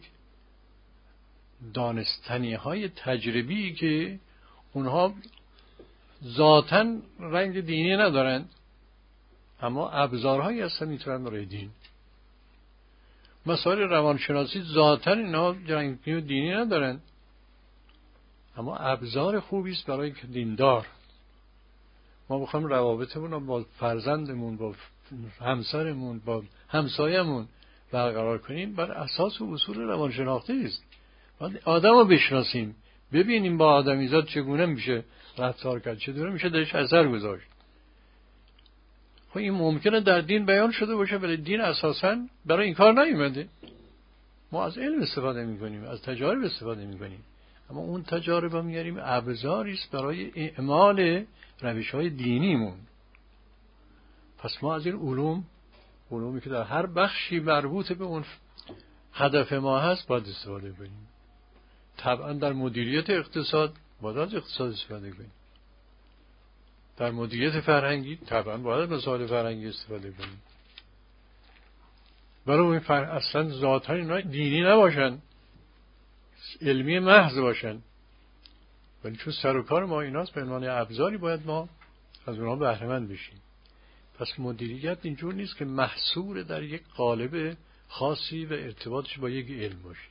دانستنی های تجربی که اونها ذاتاً رنگ دینی ندارن، اما ابزارهایی هستن میتونن برای دین. مسائل روانشناسی ذاتاً اینا رنگ دینی ندارن، اما ابزار خوبی است برای دیندار. ما بخوایم روابطمون رو با فرزندمون، با همسرمون، با همسایمون برقرار کنیم، بر اساس اصول روانشناختی است. باید آدم رو بشناسیم، ببینیم با آدمیزاد چگونه میشه رفتار کرد، چطور میشه درش اثر گذاشت. خب این ممکنه در دین بیان شده باشه، ولی دین اساساً برای این کار نیومده. ما از علم استفاده میکنیم، از تجارب استفاده میکنیم، اما اون تجارب رو میاریم ابزاری است برای اعمال روش‌های دینیمون. پس ما از این علوم، علومی که در هر بخشی مربوط به اون هدف ما هست، باید استفاده کنیم. طبعا در مدیریت اقتصاد باید از اقتصاد استفاده کنیم. در مدیریت فرهنگی طبعا باید از مسائل فرهنگی استفاده کنیم. برای این فر... اصلا ذاتاً اینا دینی نباشن، علمی محض باشن، ولی چون سر و کار ما ایناست، به عنوان ابزاری باید ما از اونها بهره مند بشیم. پس مدیریت اینجور نیست که محصور در یک قالب خاصی و ارتباطش با یک علم باشه.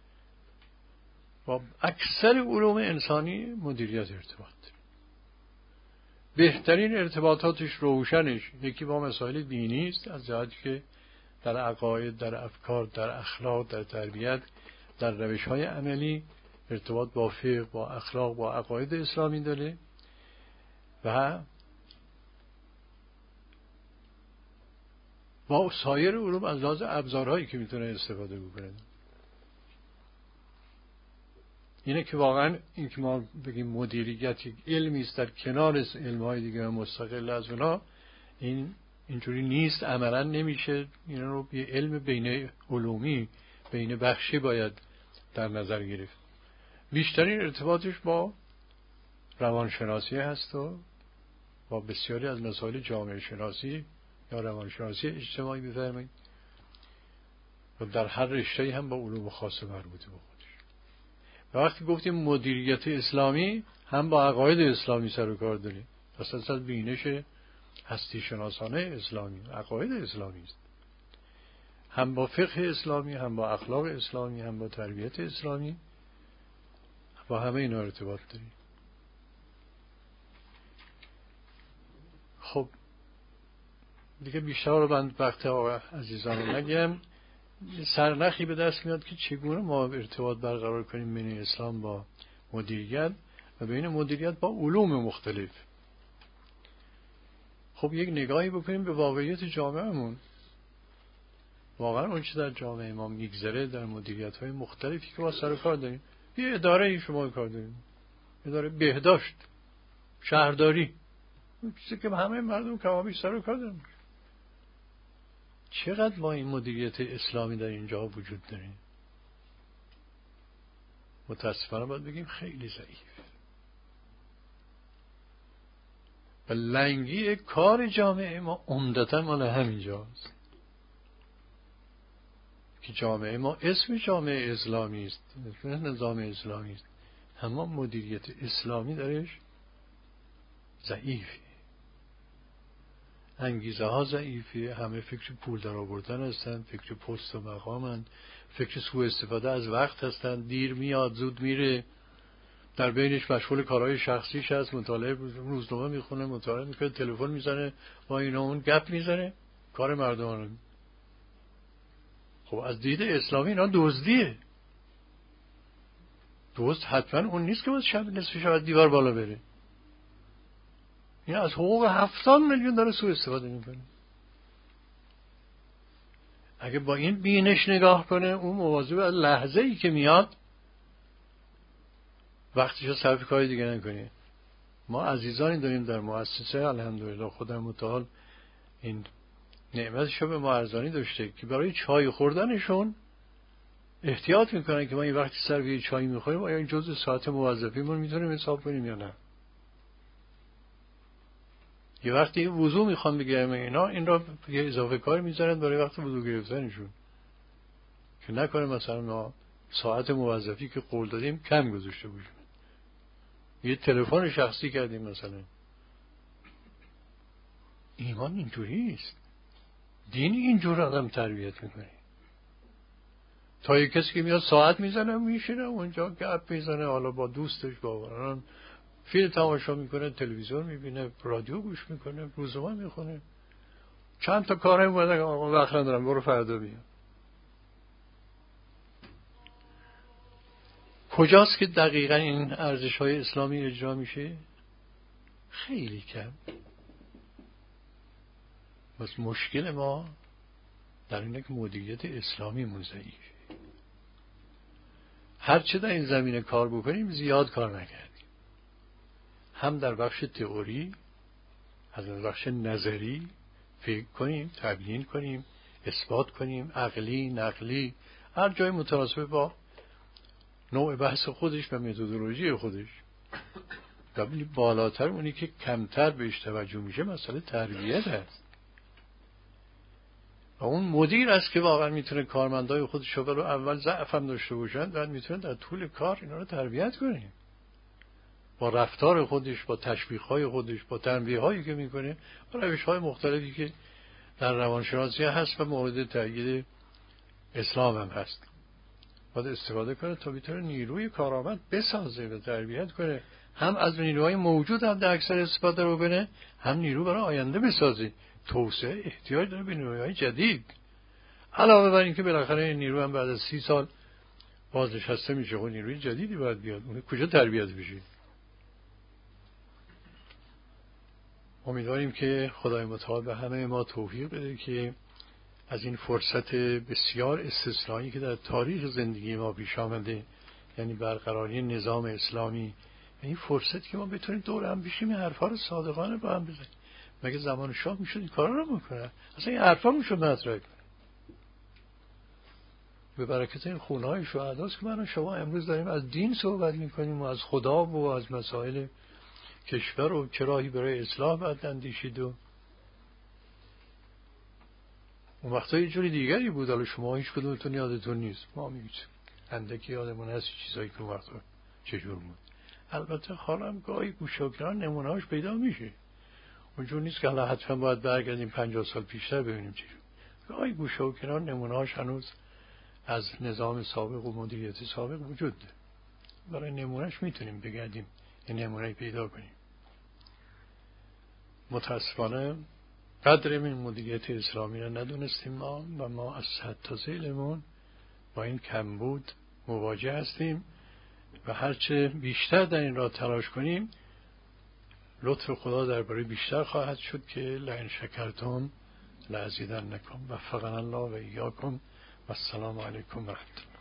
با اکثر علوم انسانی مدیریت ارتباط داره. بهترین ارتباطاتش روشنش یکی با مسائل دینی است، از جهتی که در عقاید، در افکار، در اخلاق، در تربیت، در روش‌های عملی ارتباط با فقه، با اخلاق، با عقاید اسلامی داره و با سایر علوم از لحاظ ابزارهایی که میتونه استفاده بکنه. اینه که واقعا این که ما بگیم مدیریت یک علمی است در کنار علم‌های دیگه مستقل از اونها، این اینجوری نیست، عملاً نمیشه. این رو یه علم بین علومی، بین بخشی باید در نظر گرفت. بیشترین ارتباطش با روانشناسی هست و با بسیاری از مسائل جامعه شناسی یا روانشناسی اجتماعی بفرمایید، و در هر رشته‌ای هم با علوم خاص مربوطه به خودش. وقتی گفتیم مدیریت اسلامی، هم با عقاید اسلامی سر و کار داریم، پس از بینش هستی شناسانه اسلامی، عقاید اسلامی است، هم با فقه اسلامی، هم با اخلاق اسلامی، هم با تربیت اسلامی، با همه اینا ارتباط داریم. خب دیگه بیشتر رو من وقت آقا عزیزان رو نگم. سرنخی به دست میاد که چگونه ما ارتباط برقرار کنیم بین اسلام با مدیریت و بین مدیریت با علوم مختلف. خب یک نگاهی بکنیم به واقعیت جامعهمون. واقعا اون چه در جامعه ما میگذره در مدیریت های مختلفی که با سر کار داریم. یه اداره ای شما کار داریم، اداره بهداشت، شهرداری، چیزی که همه مردم کمابیش سر کار دارن. چقدر ما این مدیریت اسلامی در اینجا وجود داره؟ متاسفانه باید بگیم خیلی ضعیف. و لنگی کار جامعه ما عمدتاً مال همینجاست که جامعه ما اسم جامعه اسلامی است، نظام اسلامی است، اما مدیریت اسلامی درش ضعیفی، انگیزه ها ضعیفی، همه فکر پول در آوردن هستن، فکر پست و مقامن، فکر سوء استفاده از وقت هستن، دیر میاد زود میره، در بینش مشغول کارهای شخصیش هست، مطالعه روزنامه میخونه، مطالعه میکنه، تلفن میزنه، با اینا اون گپ میزنه، کار مردمان. خب از دید اسلامی اینا دزدیه. دزد حتما اون نیست که باید شب نصف شب از دیوار بالا بره. این از حقوق هفتاد میلیون داره سوء استفاده میکنه. اگه با این بینش نگاه کنه، اون مواظب از لحظه ای که میاد وقتشو صرف کاری دیگه نکنه. ما عزیزانی داریم در مؤسسه، الحمدلله خدا متعال این نعمتشو به ما ارزانی داشته که برای چای خوردنشون احتیاط میکنن که ما این وقتی صرف یه چای میخوریم آیا این جزء ساعت موظفیمون میتونیم حساب کنیم یا نه. یه وقتی وضو میخوان بگیرن اینا، این را یه اضافه کاری میذارن برای وقت وضو گرفتنشون که نکنه مثلا ما ساعت موظفی که قول دادیم کم گذاشته باشیم، یه تلفن شخصی کردیم مثلا. ایمان اینجوری است، دین اینجور آدم تربیت میکنه. تا یه کسی که میاد ساعت میزنه میشینه اونجا گپ میزنه، حالا با دوستش با فیلم تماشا میکنه، تلویزیون میبینه، رادیو گوش میکنه، روزنامه میخونه، چند تا کاره اومده آقا وقت ندارم برو فردا بیا. کجاست که دقیقا این ارزش های اسلامی اجرا میشه؟ خیلی کم. بس مشکل ما در اینه که مدیریت اسلامی من ضعیفه. هرچه در این زمینه کار بکنیم زیاد کار نکردیم، هم در بخش تئوری، هم در بخش نظری فکر کنیم، تبیین کنیم، اثبات کنیم، عقلی، نقلی، هر جای متناسب با نوع بحث خودش و متدولوژی خودش. ولی بالاتر اونی که کمتر بهش توجه میشه مسئله تربیت هست. و اون مدیر است که واقعا میتونه کارمندای خودش رو برای اول ضعف هم داشته باشن، بعد میتونه در طول کار اینا رو تربیت کنه، با رفتار خودش، با تشویق‌های خودش، با تنبیه‌هایی که میکنه، با روش‌های مختلفی که در روانشناسی هست و مورد تأیید اسلام هم هست، باید استفاده کنه تا بتونه نیروی کارآمد بسازه و تربیت کنه، هم از نیروهای موجود هم در اکثر استفاده رو کنه، هم نیرو برای آینده بسازه. توسعه احتیاج داره به نیروهای جدید، علاوه بر اینکه بالاخره این نیرو هم بعد از سی سال بازنشسته میشه، خب نیروی جدیدی باید بیاد، اون کجا تربیت بشه؟ امیدواریم که خدای متعال به همه ما توفیق بده که از این فرصت بسیار استثنایی که در تاریخ زندگی ما پیش آمده، یعنی برقراری نظام اسلامی، این فرصت که ما بتونیم دور هم بشیم این حرفا رو صادقانه با هم بزنیم. مگه زمان شاه میشد این کارا رو بکنه؟ اصلا این حرفا میشد مطرح کنه. به برکت این خونهای شهداست که من شما امروز داریم از دین صحبت میکنیم و از خدا و از مسائل کشور و چه راهی برای اصلاح باید اندیشید. و اون وقتا یه جوری دیگری بود، حالا شما هیچ کدومتون یادتون نیست. ما میگیم اندکی یادمون هست چیزایی که اون وقت چجور بود. البته حالا هم گاهی گوشاگران نمونهاش پیدا میشه، اونجور نیست که حالا حتما باید برگردیم پنجاه سال پیشتر ببینیم چجور. گاهی گوشاگران نمونهاش هنوز از نظام سابق و مدیریت سابق وجود داره. برای نمونهش میتونیم بگردیم این نمونه پیدا کنیم. متاسفانه قدر این مدیریت اسلامی را ندونستیم ما و ما از حد تا ذیلمون با این کمبود مواجه هستیم و هرچه بیشتر در این راه تلاش کنیم لطف خدا درباره بیشتر خواهد شد که لئن شکرتم لأزیدنکم. وفقنا الله و ایاکم و السلام علیکم و رحمت الله.